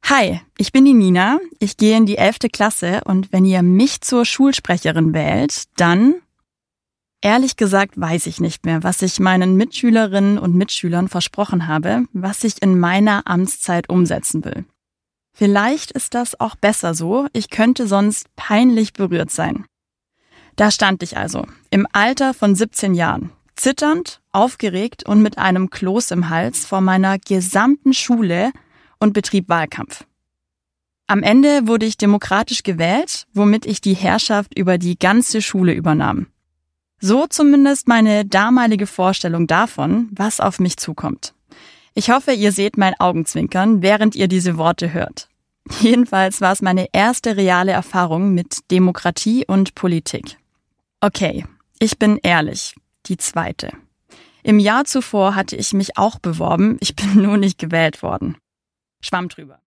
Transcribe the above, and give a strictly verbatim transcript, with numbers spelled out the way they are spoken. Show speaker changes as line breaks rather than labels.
Hi, ich bin die Nina, ich gehe in die elfte Klasse und wenn ihr mich zur Schulsprecherin wählt, dann... Ehrlich gesagt weiß ich nicht mehr, was ich meinen Mitschülerinnen und Mitschülern versprochen habe, was ich in meiner Amtszeit umsetzen will. Vielleicht ist das auch besser so, ich könnte sonst peinlich berührt sein. Da stand ich also, im Alter von siebzehn Jahren, zitternd, aufgeregt und mit einem Kloß im Hals vor meiner gesamten Schule und betrieb Wahlkampf. Am Ende wurde ich demokratisch gewählt, womit ich die Herrschaft über die ganze Schule übernahm. So zumindest meine damalige Vorstellung davon, was auf mich zukommt. Ich hoffe, ihr seht mein Augenzwinkern, während ihr diese Worte hört. Jedenfalls war es meine erste reale Erfahrung mit Demokratie und Politik. Okay, ich bin ehrlich, die zweite. Im Jahr zuvor hatte ich mich auch beworben, ich bin nur nicht gewählt worden. Schwamm drüber.